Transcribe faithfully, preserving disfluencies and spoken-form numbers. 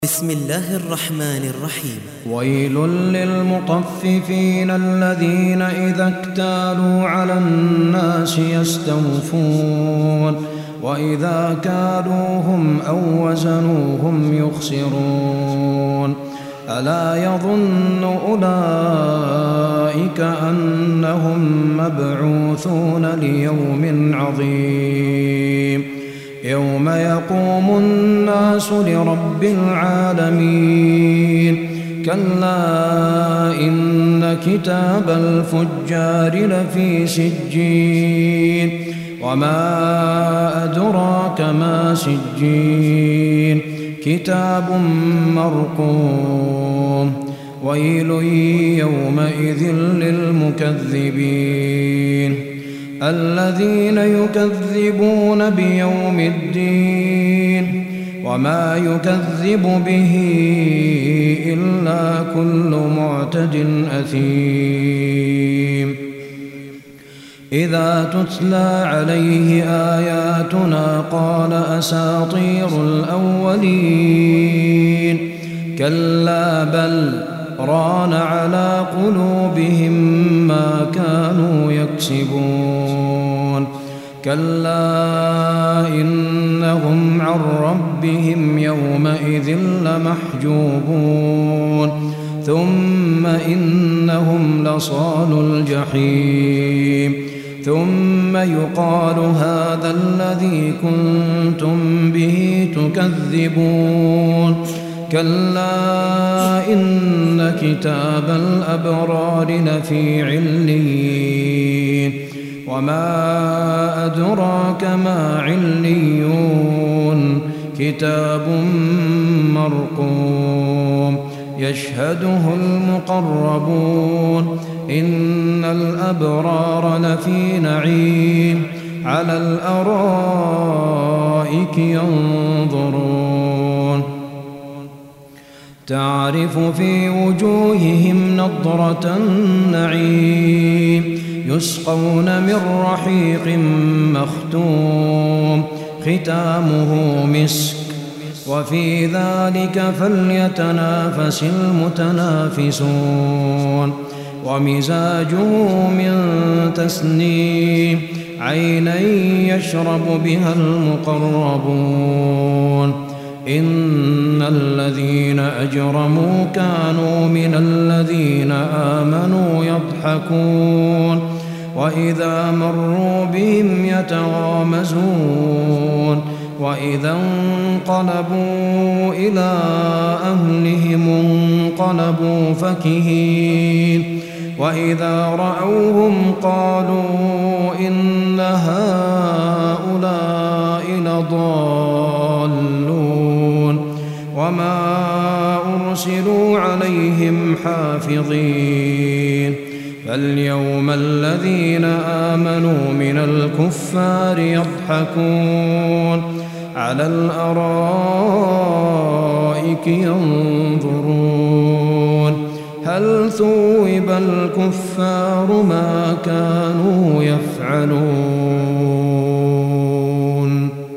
بسم الله الرحمن الرحيم. ويل للمطففين الذين إذا اكتالوا على الناس يستوفون وإذا كالوهم أو وزنوهم يخسرون ألا يظن أولئك أنهم مبعوثون ليوم عظيم يوم يقوم الناس لرب العالمين كلا إن كتاب الفجار لفي سجين وما أدراك ما سجين كتاب مرقوم ويل يومئذ للمكذبين الذين يكذبون بيوم الدين وما يكذب به إلا كل معتد أثيم إذا تتلى عليه آياتنا قال أساطير الأولين كلا بل ران على قلوبهم ما كانوا يكسبون كلا إنهم عن ربهم يومئذ لمحجوبون ثم إنهم لصالو الجحيم ثم يقال هذا الذي كنتم به تكذبون كلا إن كتاب الأبرار لفي عليين وما أدراك ما عليون كتاب مرقوم يشهده المقربون إن الأبرار لفي نعيم على الأرائك ينظرون تعرف في وجوههم نضرة النعيم يسقون من رحيق مختوم ختامه مسك وفي ذلك فليتنافس المتنافسون ومزاجه من تسنيم عينا يشرب بها المقربون إن الذين أجرموا كانوا من الذين آمنوا يضحكون وإذا مروا بهم يتغامزون وإذا انقلبوا إلى أهلهم انقلبوا فكهين وإذا رأوهم قالوا إن هؤلاء لضالون وما أرسلوا عليهم حافظين فاليوم الذين آمنوا من الكفار يضحكون على الأرائك ينظرون هل ثوب الكفار ما كانوا يفعلون